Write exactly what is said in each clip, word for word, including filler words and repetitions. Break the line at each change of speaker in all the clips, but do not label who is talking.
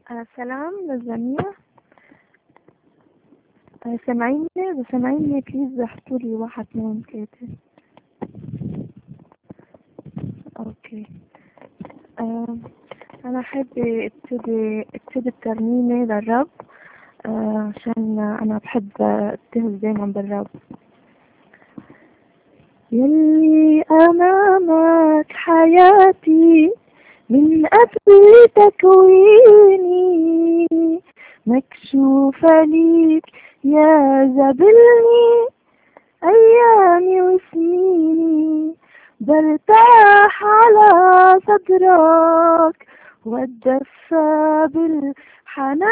آه سلام للجميع. آه سامعيني إذا سامعيني بليز احطوا لي واحد اثنين ثلاثة. اوكي. آه انا حابة ابتدي ابتدي الترنيمة للرب، آه عشان انا بحب اتهز دايما بالرب. يلي امامك حياتي من قبل تكويني، مكشوفة ليك يا زبلني أيامي وسنيني، برتاح على صدرك واتدفى بالحنان،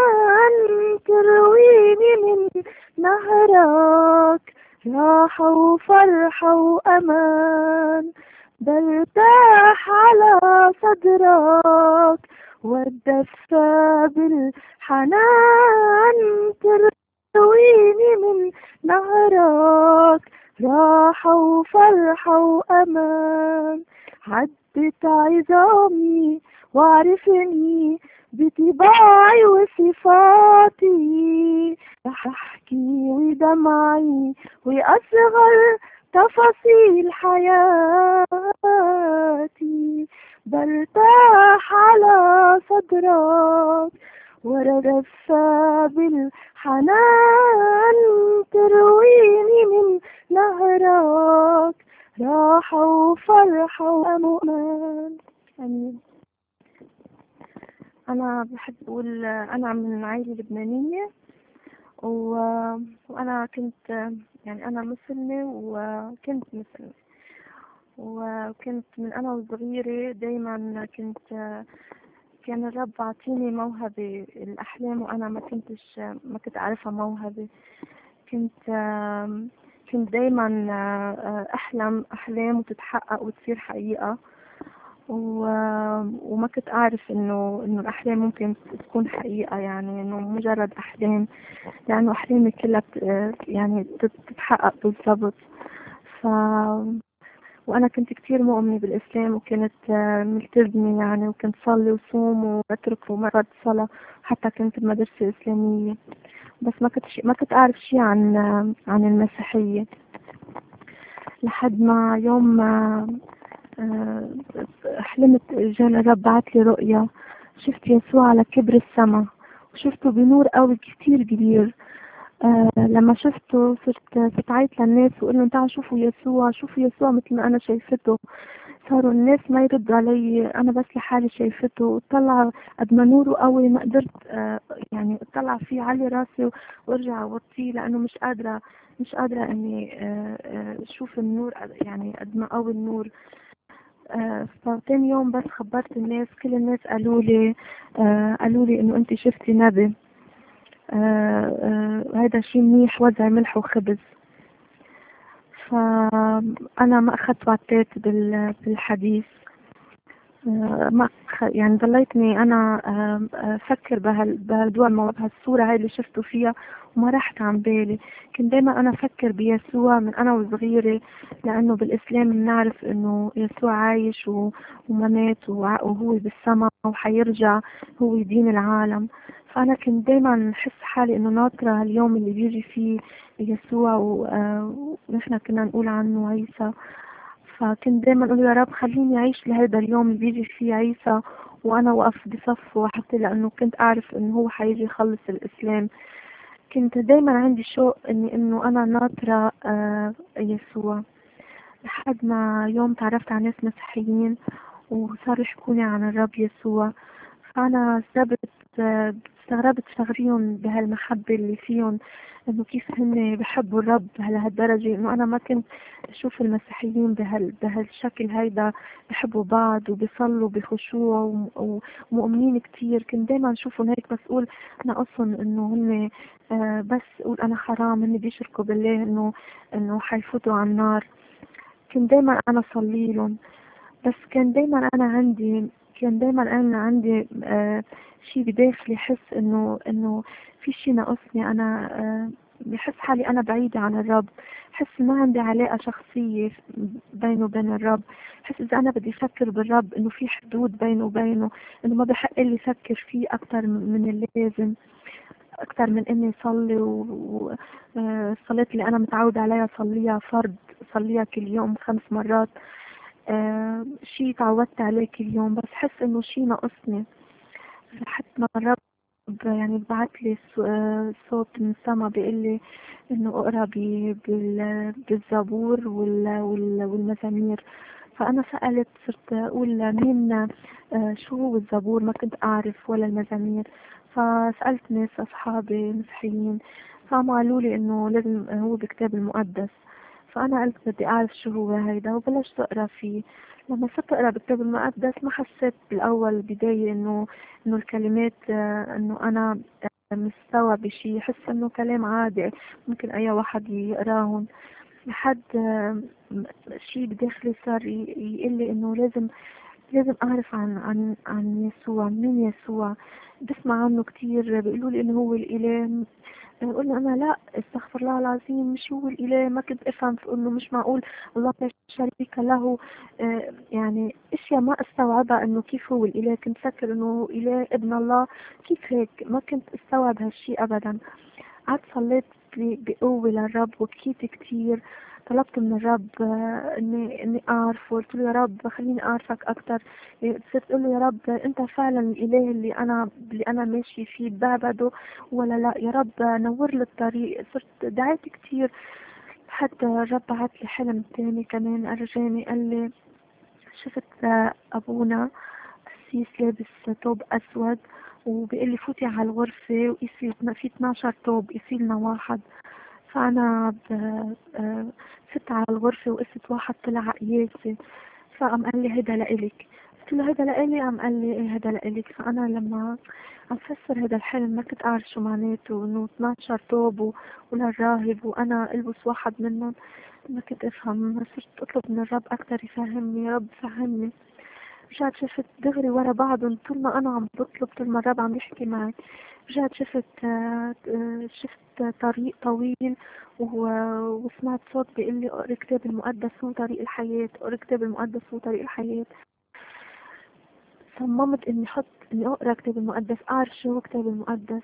ترويني من نهرك راحة وفرحة وأمان، برتاح على صدرك واتدفى بالحنان، ترويني من نهرك راحة وفرحة وأمان. عدت عظامي وعرفني بطباعي وصفاتي، رح أحكي ودمعي وأصغر تفاصيل حياتي، برتاح على صدرك وردفى بالحنان، ترويني من نهرك راحة وفرحة وأمان. آمين. أنا بحب أقول أنا من عائلة لبنانية، و... وأنا كنت يعني أنا مسلمة وكنت مسلمة، وكنت من أنا وصغيرة دايما كنت كان الرب عطيني موهبة الأحلام، وأنا ما كنتش ما كنت أعرفها موهبة. كنت كنت دايما أحلم أحلام وتتحقق وتصير حقيقة، و... وما كنت أعرف إنه إنه الأحلام ممكن تكون حقيقة، يعني إنه مجرد أحلام، لأنه أحلامي كلها يعني تتحقق بالضبط. ف وأنا كنت كتير مؤمنة بالإسلام، وكنت ملتزمة يعني، وكنت صلي وصوم وأترك ومرات صلاة، حتى كنت بمدرسة إسلامية، بس ما كنت ما كنت أعرف شيء عن عن المسيحية، لحد ما يوم ما حلمت جاني الرب بعت لي رؤيا، شفت يسوع على كبر السماء، وشفته بنور قوي كتير كبير. آه لما شفته صرت صرت عيط للناس وقول لهم تعالوا شوفوا يسوع، شوفوا يسوع مثل ما انا شايفته. صاروا الناس ما يردوا علي، انا بس لحالي شايفته، وطلع قد ما نوره قوي ما قدرت آه يعني اطلع فيه، علي راسي وارجع اوطيه، لانه مش قادره مش قادره اني آه آه اشوف النور، يعني قد ما قوي النور. آه فتاني يوم بس خبرت الناس، كل الناس قالوا لي آه قالوا لي انه انت شفتي نبي. آه آه هذا شيء منيح، وزع ملح وخبز. فأنا ما أخذت وعدت بالحديث، آه ما يعني ضليتني أنا أفكر بهالموضوع، بهالصورة هاي اللي شفته فيها، وما راحت عن بالي. كنت دايما أنا أفكر بيسوع من أنا وصغيرة، لأنه بالإسلام بنعرف إنه يسوع عايش وما مات وهو بالسماء وحيرجع هو يدين العالم. فأنا كنت دايما أحس حالي إنه ناطرة اليوم اللي بيجي فيه يسوع، ونحن كنا نقول عنه عيسى. فكنت دايما أقول يا رب خليني أعيش لهذا اليوم اللي بيجي فيه عيسى، وأنا وقف بصفه، حتى لأنه كنت أعرف إنه هو حيجي يخلص الإسلام. كنت دايما عندي شوق إني إنه أنا ناطرة آه يسوع، لحد ما يوم تعرفت على ناس مسيحيين وصاروا يحكوني عن الرب يسوع. فأنا استغربت استغربت صغريهم بهالمحبة اللي فيهم، إنه كيف هن بحبوا الرب لهالدرجة، إنه أنا ما كنت أشوف المسيحيين بهال بهالشكل هيدا، بحبوا بعض وبيصلوا بخشوع ومؤمنين كتير. كنت دايما أشوفهم هيك، بس أقول أنا أصلا إنه هن آه بس أقول أنا حرام، هن بيشركوا بالله إنه إنه حيفوتوا على النار. كنت دايما أنا أصلي لهم، بس كان دايما أنا عندي كان دايما أنا عندي آه شيء بداخلي، حس إنه إنه في شيء ناقصني. أنا آه بحس حالي أنا بعيدة عن الرب، بحس ما عندي علاقة شخصية بينه وبين الرب. بحس إذا أنا بدي أفكر بالرب إنه في حدود بينه وبينه، إنه ما بحق لي أفكر فيه أكتر من اللازم، أكتر من إني صلي. والصلاة اللي أنا متعودة عليها صليها فرض، صليها كل يوم خمس مرات. آه، شي تعودت عليه كل يوم، بس حس إنه شي ناقصني لحد ما الرب يعني بعت لي صوت من السما بيقول لي إنه أقرأ بي- بال- بالزبور وال- وال- والمزامير. فأنا سألت، صرت أقول مين، آه، شو هو الزبور؟ ما كنت أعرف ولا المزامير. فسألت ناس أصحابي مسيحيين، فهم قالوا لي إنه لازم هو بالكتاب المقدس. فأنا قلت بدي أعرف شو هو هيدا، وبلشت أقرأ فيه. لما صرت أقرأ بالكتاب المقدس ما حسيت بالأول بداية إنه إنه الكلمات، آه، إنه أنا مستوعب شيء. حس إنه كلام عادي ممكن أي واحد يقراهم، لحد آه، شيء بداخلي صار يقول لي إنه لازم لازم أعرف عن عن عن يسوع. مين يسوع؟ بسمع عنه كتير، بيقولوا لي إنه هو الإله. بقول له أنا لا، استغفر الله العظيم، مش هو الإله. ما كنت أفهم في إنه مش معقول الله لا شريك له. آه، يعني أشياء ما استوعبها، إنه كيف هو الإله. كنت فكر إنه إله ابن الله، كيف هيك؟ ما كنت استوعب هالشي أبدا. قعدت صليت ب- بقوة للرب وبكيت كتير. طلبت من الرب آه، اني اني اعرفه. قلت له يا رب خليني اعرفك اكتر. صرت اقول له يا رب انت فعلا الاله اللي انا اللي انا ماشي فيه بعبده ولا لا؟ يا رب نور لي الطريق. صرت دعيت كتير حتى الرب بعت لي حلم تاني كمان. ارجاني قال لي شفت آه، ابونا قسيس لابس توب اسود، وبيقول لي فوتي على الغرفة وقيسي في اثناشر توب، قيسي لنا واحد. فأنا ب- آه، فت على الغرفة وقست واحد طلع قياسي. فقام قال لي هيدا لإلك. قلت له هيدا لإلي؟ قام قال لي ايه هيدا لإلك. فأنا لما عم فسر هيدا الحلم ما كنت أعرف شو معناته، إنه اثناشر توب و- وللراهب وأنا ألبس واحد منهم. ما كنت أفهم. صرت أطلب من الرب أكتر يفهمني. يا رب فهمني. رجعت شفت دغري ورا بعضهم، طول ما انا عم بطلب، طول ما الرب عم يحكي معي. رجعت شفت آه، آه، شفت طريق طويل، و- وسمعت صوت بيقول لي اقرا الكتاب المقدس هو طريق الحياة، اقرا الكتاب المقدس هو طريق الحياة. صممت اني احط اني اقرا الكتاب المقدس، اعرف شو هو الكتاب المقدس.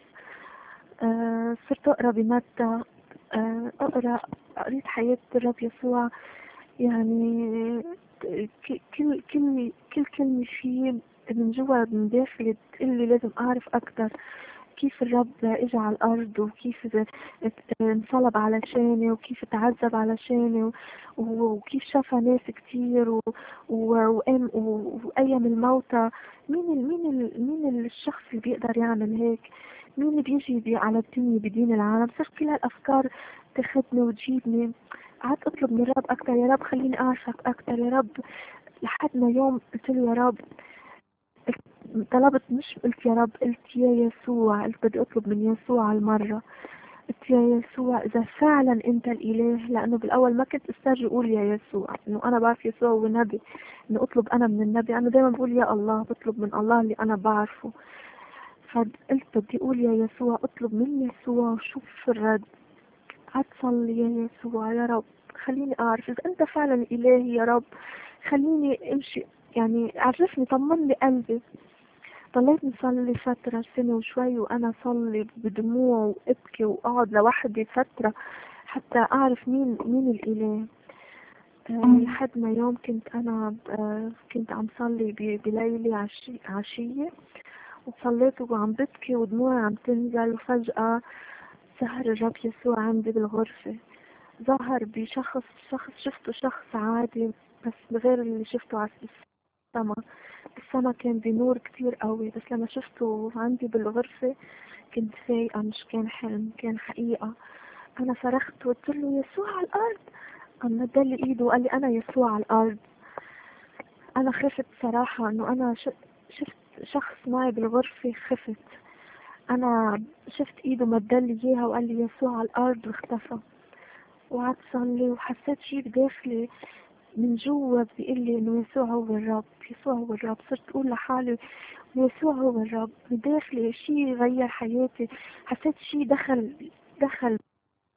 آه، صرت اقرا بمتى، آه، اقرا قريت حياة الرب يسوع. يعني ك- كل كل كل كلمة فيه من جوا من داخلي تقلي لازم أعرف أكتر. كيف الرب اجى على الأرض، وكيف ات- ات- انصلب علشاني، وكيف تعذب علشاني، و- وكيف شفى ناس كتير، و- و- وقام و- وقيم الموتى. مين ال مين ال مين الشخص اللي بيقدر يعمل هيك؟ مين اللي بيجي بي على الدنيا بدين العالم؟ صرت كل هالأفكار تاخدني وتجيبني. قعدت اطلب من الرب اكتر، يا رب خليني اعرفك اكتر يا رب. لحد ما يوم قلت له يا رب، طلبت، مش قلت يا رب، قلت يا يسوع. قلت بدي اطلب من يسوع المرة. قلت يا يسوع اذا فعلا انت الاله، لانه بالاول ما كنت استرجي اقول يا يسوع، انه انا بعرف يسوع هو نبي، انه اطلب انا من النبي. انا دايما بقول يا الله، بطلب من الله اللي انا بعرفه. فقلت بدي اقول يا يسوع، اطلب من يسوع وشوف الرد. قعدت صلي يا يسوع، يا رب خليني أعرف إذا أنت فعلا إلهي. يا رب خليني أمشي، يعني عرفني، طمن لي قلبي. ضليت نصلي فترة سنة وشوي، وأنا صلي بدموع وأبكي وأقعد لوحدي فترة حتى أعرف مين مين الإله. أه لحد ما يوم كنت أنا أه كنت عم صلي ب- بليلة عشي عشية، وصليت وعم ببكي ودموعي عم تنزل، وفجأة ظهر الرب يسوع عندي بالغرفة. ظهر بشخص شخص شفته شخص عادي، بس غير اللي شفته على السما. السما كان بنور كتير قوي، بس لما شفته عندي بالغرفة كنت فايقة، مش كان حلم، كان حقيقة. أنا صرخت وقلت له يسوع على الأرض. قام مدلي إيده وقال لي أنا يسوع على الأرض. أنا خفت صراحة، إنه أنا ش- شفت شخص معي بالغرفة. خفت. أنا شفت إيده مدلي إياها وقال لي يسوع على الأرض، واختفى. وقعدت صلي وحسيت شي بداخلي من جوا بيقول لي انه يسوع هو الرب، يسوع هو الرب. صرت اقول لحالي يسوع هو الرب. بداخلي شي غير حياتي. حسيت شي دخل دخل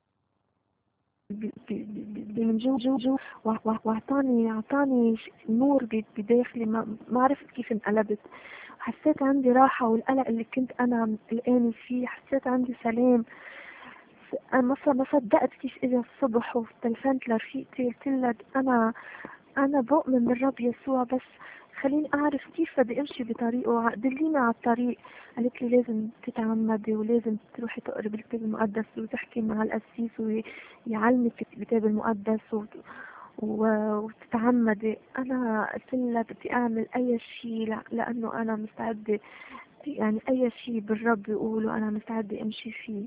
ب- ب- ب- من جو جو جو وع- وع- واعطاني اعطاني ش- نور ب- بداخلي، ما ما عرفت كيف انقلبت. حسيت عندي راحة، والقلق اللي كنت انا قلقانة فيه حسيت عندي سلام. انا ما ص- ما صدقت كيف اجى الصبح وتلفنت لرفيقتي قلت لها انا انا بؤمن بالرب يسوع، بس خليني اعرف كيف بدي امشي بطريقه، دليني على الطريق. قالت لي لازم تتعمدي ولازم تروحي تقري بالكتاب المقدس وتحكي مع القسيس ويعلمك الكتاب المقدس و... و... وتتعمدي. انا قلت لها بدي اعمل اي شيء ل... لانه انا مستعده، يعني اي شيء بالرب يقوله انا مستعده امشي فيه.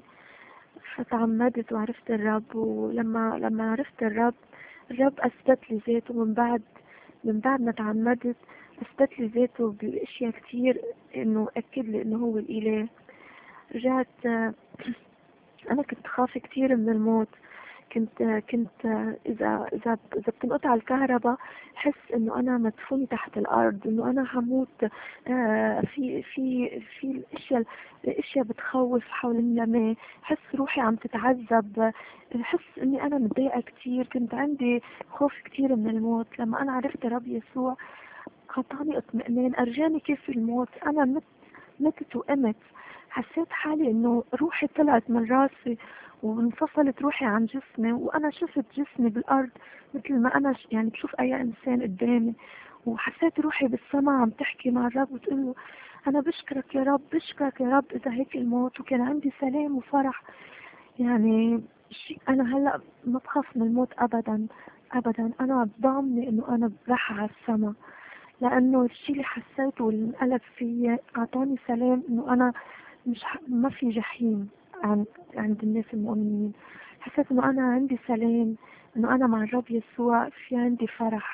فتعمدت وعرفت الرب، ولما لما عرفت الرب الرب اثبت لي ذاته. من بعد من بعد ما تعمدت اثبت لي ذاته باشياء كتير، انه اكد لي انه هو الاله. رجعت انا كنت خايفة كتير من الموت. كنت كنت اذا اذا اذا بتنقطع الكهرباء حس انه انا مدفونة تحت الارض، انه انا هموت. آه، في في في الاشياء الاشياء بتخوف حوالين لما حس روحي عم تتعذب. حس اني انا متضايقة كتير، كنت عندي خوف كتير من الموت. لما انا عرفت رب يسوع اعطاني اطمئنان، ارجاني كيف الموت. انا مت متت وقمت. حسيت حالي انه روحي طلعت من راسي وانفصلت روحي عن جسمي، وانا شفت جسمي بالارض مثل ما انا ش- يعني بشوف اي انسان قدامي. وحسيت روحي بالسماء عم تحكي مع الرب وتقول له انا بشكرك يا رب، بشكرك يا رب اذا هيك الموت. وكان عندي سلام وفرح. يعني شيء انا هلا ما بخاف من الموت ابدا ابدا. انا ضامنه انه انا رايحه على السما، لانه الشيء اللي حسيته واللي انقلب فيا اعطاني سلام، انه انا مش ح... ما في جحيم عند عند الناس المؤمنين. حسيت انه انا عندي سلام، انه انا مع الرب يسوع في عندي فرح.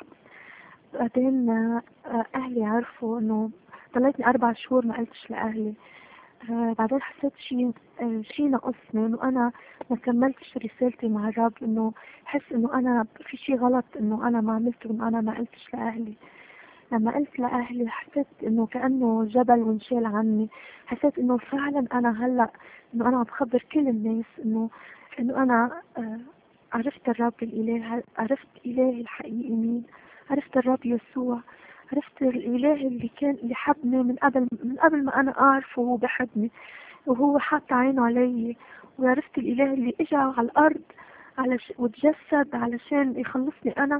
بعدين آه، اهلي عرفوا انه ضليتني اربع شهور ما قلتش لاهلي. آه، بعدين حسيت شيء آه، شيء ناقصني، انه انا ما كملتش رسالتي مع الرب، انه حس انه انا في شيء غلط انه انا ما عملته، انه انا ما قلتش لاهلي. لما قلت لأهلي حسيت إنه كأنه جبل وانشال عني. حسيت إنه فعلا أنا هلأ إنه أنا عم بخبر كل الناس إنه إنه أنا آه، عرفت الرب الإله، عرفت إلهي الحقيقي مين. عرفت الرب يسوع، عرفت الإله اللي كان اللي حبني من قبل من قبل ما أنا أعرفه. هو بحبني وهو حاط عينه علي. وعرفت الإله اللي إجا على الأرض علش وتجسد علشان يخلصني أنا،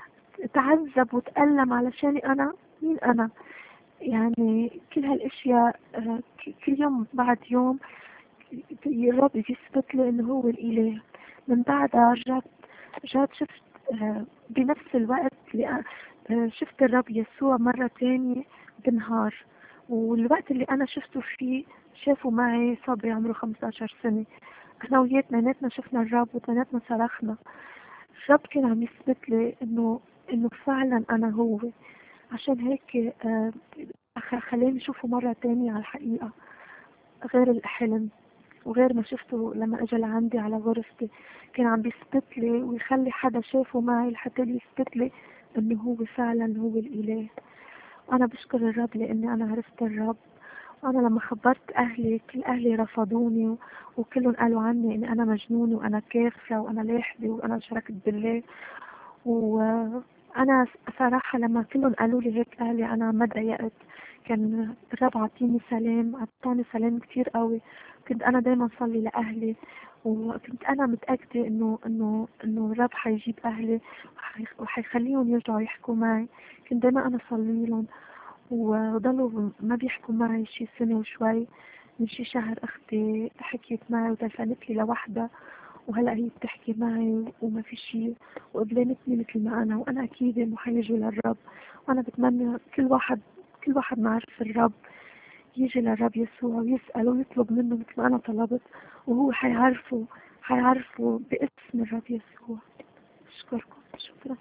تعذب وتألم علشاني أنا. مين أنا؟ يعني كل هالاشياء آه، ك- كل يوم بعد يوم الرب يثبت لي انه هو الاله. من بعدها رجعت رجعت شفت آه، بنفس الوقت اللي أ- آه، شفت الرب يسوع مرة تانية بالنهار. والوقت اللي انا شفته فيه شافوا معي صبي عمره خمسة عشر سنة. احنا وياه اثنيناتنا شفنا الرب واثنيناتنا صرخنا. الرب كان عم يثبت لي انه انه فعلا انا هو. عشان هيك آه، خ- خلاني اشوفه مرة تانية على الحقيقة، غير الحلم وغير ما شفته لما اجى لعندي على غرفتي. كان عم بيثبت لي ويخلي حدا شافه معي لحتى يثبت لي انه هو فعلا هو الاله. وانا بشكر الرب لاني انا عرفت الرب. وانا لما خبرت اهلي كل اهلي رفضوني و- وكلهم قالوا عني اني انا مجنونة وانا كافرة وانا لاحدة وانا شركت بالله. وانا صراحة لما كلهم قالوا لي هيك اهلي انا ما ضايقت. كان الرب عطيني سلام، عطاني سلام كتير قوي. كنت انا دايما صلي لاهلي، وكنت انا متأكدة انه انه انه الرب حيجيب اهلي وحي- وحيخليهم يرجعوا يحكوا معي. كنت دايما انا صلي لهم، وضلوا ما بيحكوا معي شي سنة وشوي. من شي شهر اختي حكيت معي وتلفنت لي لوحدها، وهلا هي بتحكي معي وما في شيء، وقبلانتني مثل ما انا، وانا اكيد انه حيجوا للرب. وانا بتمنى كل واحد كل واحد ما عرف الرب يجي للرب يسوع ويسأل ويطلب منه مثل ما انا طلبت، وهو حيعرفه حيعرفه باسم الرب يسوع. اشكركم، شكرا.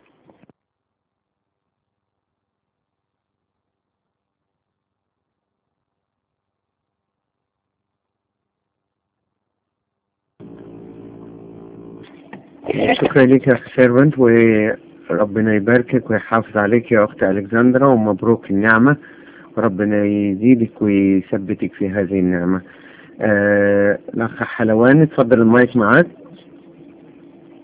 شكرا لك يا أخت سيرفنت، وربنا يباركك ويحافظ عليك يا أخت ألكسندرا، ومبروك النعمة، وربنا يزيدك ويثبتك في هذه النعمة. آه، الأخ حلوان اتفضل المايك معاك.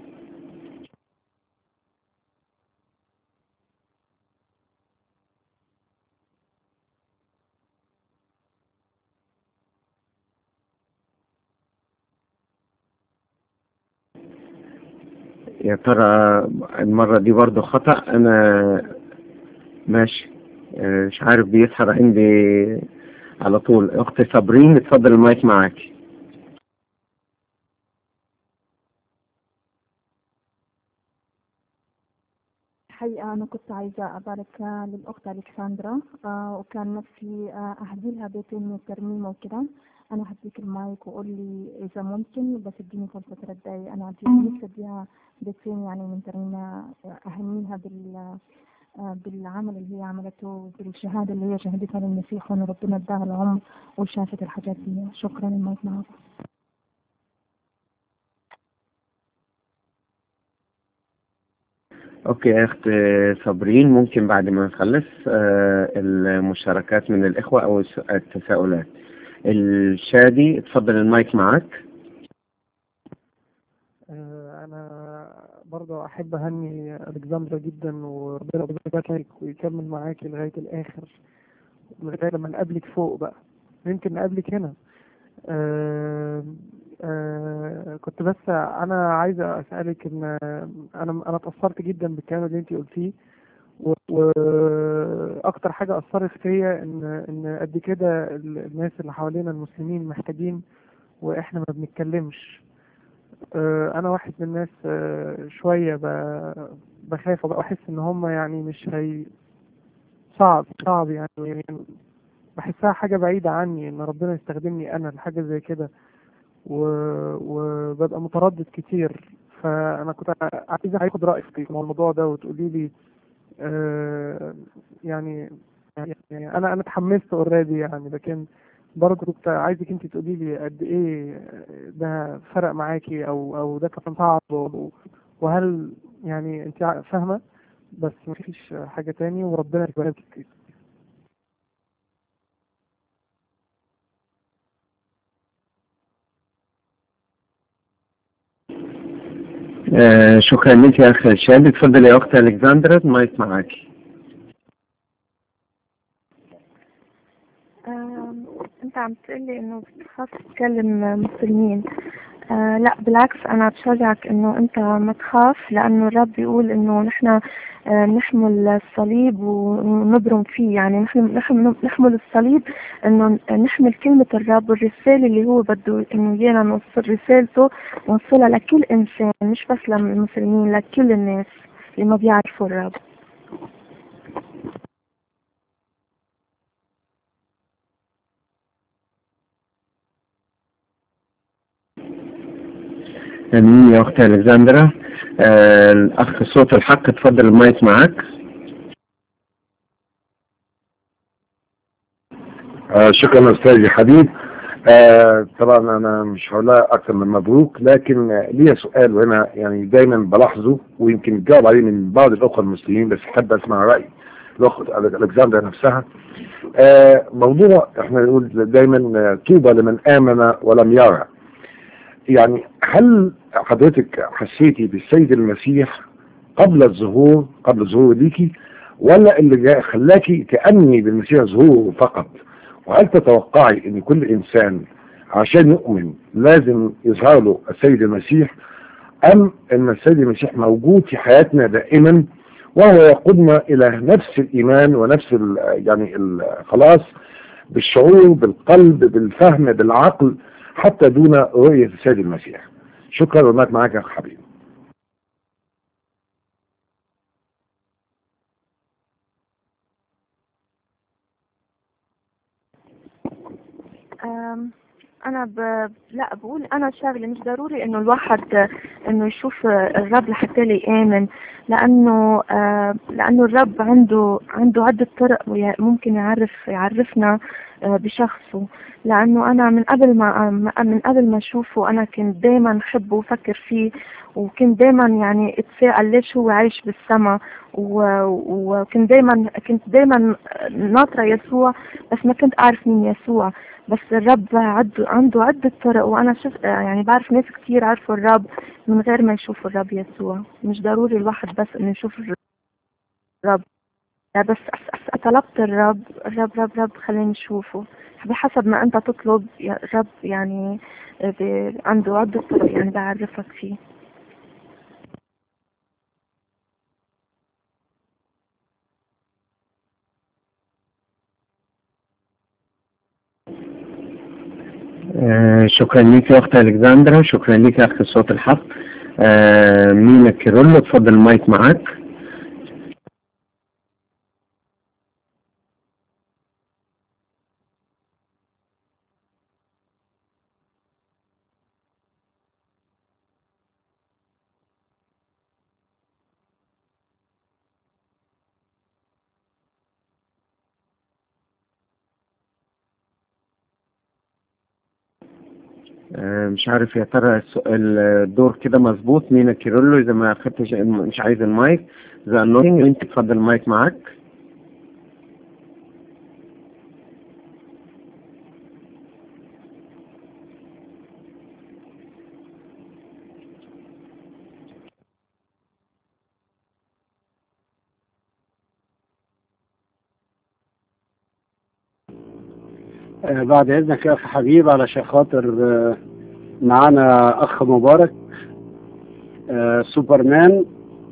يا ترى المرة دي برضه خطأ؟ أنا ماشي. آه، مش عارف بيسحب عندي على طول. أخت صابرين اتفضل المايك معاكي.
الحقيقة أنا كنت عايزة أبارك للأخت ألكسندرا، آه وكان نفسي آه أهدي لها بيتين من الترميمة وكده. أنا هديك المايك وقول لي إذا ممكن، بس اديني فرصة ثلاث دقايق. أنا عندي نفسي أديها بيتين يعني من ترميمة، أهنيها بال آه بالعمل اللي هي عملته، بالشهادة اللي هي شهدتها للمسيح، وأن ربنا اداها العمر وشافت الحاجات دي. شكرا. المايك معك.
أوكي يا أخت صابرين، ممكن بعد ما نخلص آه، المشاركات من الإخوة أو الس- التساؤلات. الشادي اتفضل المايك معاك.
آه، أنا برضه أحب أهني ألكسندرا جدا، وربنا يبارك ويكمل معاكي لغاية الآخر، لغاية لما نقابلك فوق بقى، يمكن نقابلك هنا. آه، آه، كنت بس أنا عايزة أسألك إن أنا أنا اتأثرت جدا بالكلام اللي أنت قلتيه، و- وأكتر حاجة أثرت فيا إن إن قد كده الناس اللي حوالينا المسلمين محتاجين وإحنا ما بنتكلمش. آه، انا واحد من الناس آه، شويه ب- بخاف وبقى احس ان هم يعني مش هي صعب صعب يعني يعني بحسها حاجه بعيده عني ان ربنا يستخدمني انا لحاجه زي كده، و- وببقى متردد كتير. فانا كنت عايز اخد رايك في الموضوع ده وتقولي لي آه، يعني يعني انا انا اتحمست اوريدي يعني، لكن برضه كنت عايزك انت تقولي لي قد ايه ده فرق معاكي، او او ده كان صعب، و- وهل يعني انت فاهمه. بس مفيش حاجه تاني، وربنا يبارك فيك.
آه، شكرا لك يا أخ شادي. اتفضل يا أخت ألكسندرا المايك معاكي.
آم، انت عم تقلي انه بتخاف تتكلم مسلمين. آه لا بالعكس، انا بشجعك انه انت ما تخاف، لانه الرب بيقول انه نحن آه نحمل الصليب ونبرم فيه. يعني نحن نحن نحمل الصليب، انه نحمل كلمة الرب والرسالة اللي هو بده انه ايانا نوصل رسالته، نوصلها لكل انسان، مش بس للمسلمين، لكل الناس اللي ما بيعرفوا الرب.
أمين يا أخت ألكسندرا. آه، الأخ صوت الحق اتفضل المايك معاك.
آه شكرا استاذي حبيب. آه طبعا انا مش هقولها اكثر من مبروك، لكن آه ليا سؤال، وانا يعني دايما بلاحظه ويمكن تجاوب عليه من بعض الاخوه المسلمين، بس احب اسمع راي الاخت الكسندرا نفسها. آه موضوع احنا نقول دايما آه، طوبى لمن امن ولم يرى. يعني هل حضرتك حسيتي بالسيد المسيح قبل الظهور، قبل الظهور ليكي، ولا اللي جاء خلاكي تأمني بالمسيح ظهوره فقط؟ وهل تتوقعي ان كل انسان عشان يؤمن لازم يظهر له السيد المسيح، ام ان السيد المسيح موجود في حياتنا دائما وهو يقودنا الى نفس الايمان ونفس ال يعني الخلاص بالشعور بالقلب بالفهم بالعقل حتى دون رؤية السيد المسيح؟ شكرا، والمات معاك يا اخ حبيبي.
أم، انا ب... لا بقول انا شغله مش ضروري انه الواحد آه، انه يشوف آه، الرب لحتى لي يامن، لانه آه، لانه الرب عنده عنده عده طرق وي- ممكن يعرف يعرفنا آه، بشخصه. لانه انا من قبل ما ما- من قبل ما اشوفه انا كنت دايما احبه وافكر فيه، وكنت دايما يعني اتساءل ليش هو عايش بالسما، و- وكنت دايما كنت دايما ناطره يسوع، بس ما كنت اعرف مين يسوع. بس الرب عنده عنده عدة طرق، وأنا شفت يعني بعرف ناس كتير عرفوا الرب من غير ما يشوفوا الرب يسوع. مش ضروري الواحد بس إنه يشوف الرب، لا بس أس أس طلبت الرب، الرب رب رب خليني أشوفه بحسب ما أنت تطلب يا رب. يعني ب- عنده عدة طرق يعني بعرفك فيه.
آه شكرا ليك يا اخت الكسندرا، شكرا ليك يا اخت صوت الحق. آه مينا كيرولو، اتفضل المايك معاك. آه مش عارف يا ترى السؤال الدور كده مظبوط. مينا كيرولو، اذا ما اخدتش مش عايز المايك ذا انوتنج، انت اتفضل المايك معاك.
آه، بعد إذنك يا أخي حبيب، علشان خاطر آه، معانا أخ مبارك آه، سوبرمان،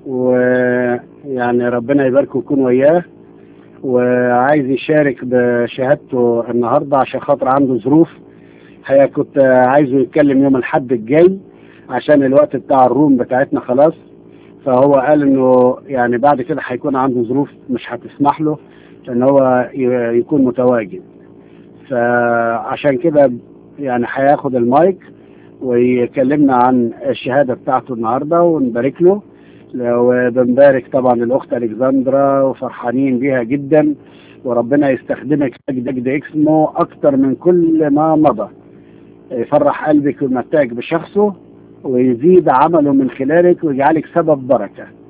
ويعني ربنا يباركه ويكون وياه، وعايز يشارك بشهادته النهارده عشان خاطر عنده ظروف. هي كنت آه، عايزه يتكلم يوم الأحد الجاي عشان الوقت بتاع الروم بتاعتنا خلاص، فهو قال إنه يعني بعد كده هيكون عنده ظروف مش هتسمح له إن هو ي- يكون متواجد. فعشان كده يعني هياخد المايك ويكلمنا عن الشهادة بتاعته النهاردة ونبارك له. وبنبارك طبعا الأخت ألكسندرا وفرحانين بيها جدا، وربنا يستخدمك مجد اسمه أكتر من كل ما مضى، يفرح قلبك ويمتعك بشخصه ويزيد عمله من خلالك ويجعلك سبب بركة.